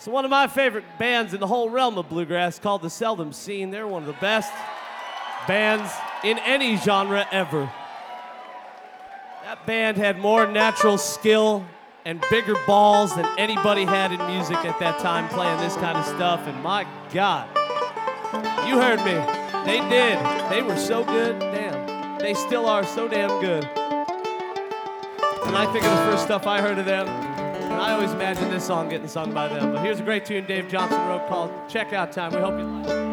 It's one of my favorite bands in the whole realm of bluegrass called the Seldom Scene. They're one of the best bands in any genre ever. That band had more natural skill and bigger balls than anybody had in music at that time playing this kind of stuff, and my God, you heard me. They did. They were so good. Damn. They still are so damn good. And I think of the first stuff I heard of them, and I always imagine this song getting sung by them. But here's a great tune Dave Johnson wrote called Checkout Time. We hope you like it.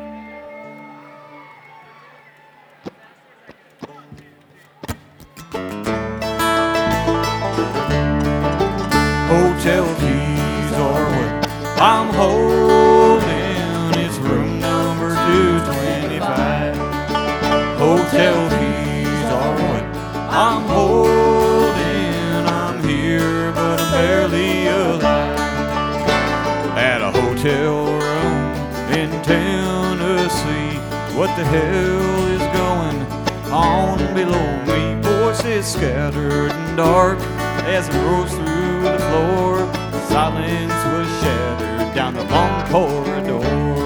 Hotel keys are what I'm holding. It's room number 225. Hotel keys are what I'm holding. I'm here, but I'm barely alive. At a hotel room in Tennessee. What the hell is going on below me? Voices scattered and dark as it rose through the floor. Silence was shattered down the long corridor.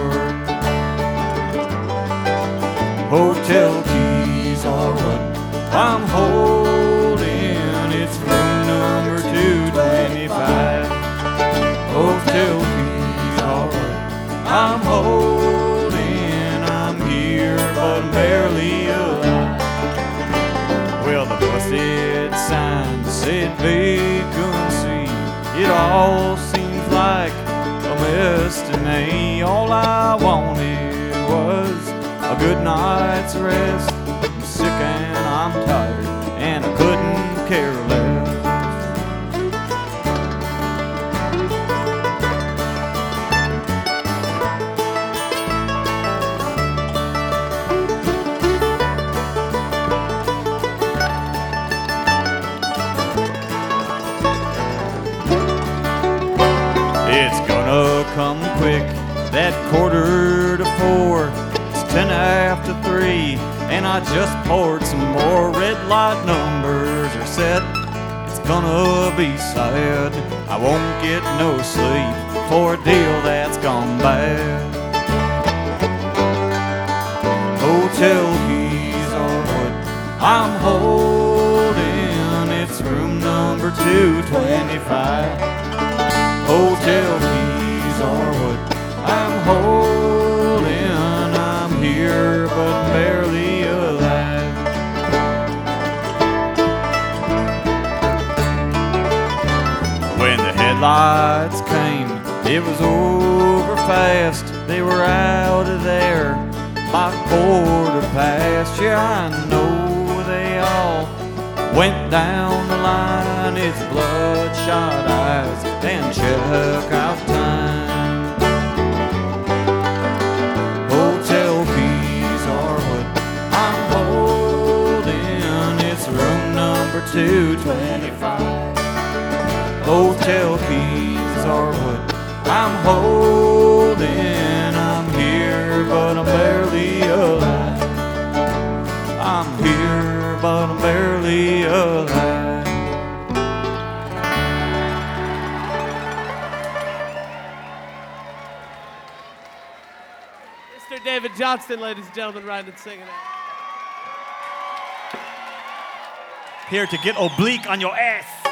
Hotel keys are what I'm holding. It's room number 225. Hotel keys are what I'm holding. I'm here, but I'm barely alive. Well, the busted sign said vacancy. It all seems like a mess to me. All I wanted was a good night's rest. I'm sick and I'm tired, and I couldn't care less. It's gonna come quick, that 3:15. It's 10 after 3, and I just poured some more. Red light numbers are set. It's gonna be sad. I won't get no sleep for a deal that's gone bad. Hotel keys are what I'm holding. It's room number 225. Hotel keys are what I'm holding. I'm here, but barely alive. When the headlights came, it was over fast. They were out of there by 1/4 past. Yeah, I know they all went down the line. It's bloodshot eyes and checkout time. Hotel keys are what I'm holding. It's room number 225. Hotel keys are what I'm holding. I'm here, but I'm barely alive. I'm here, but I'm barely alive. Mr. David Johnston, ladies and gentlemen, writing and singing it. Here to get oblique on your ass.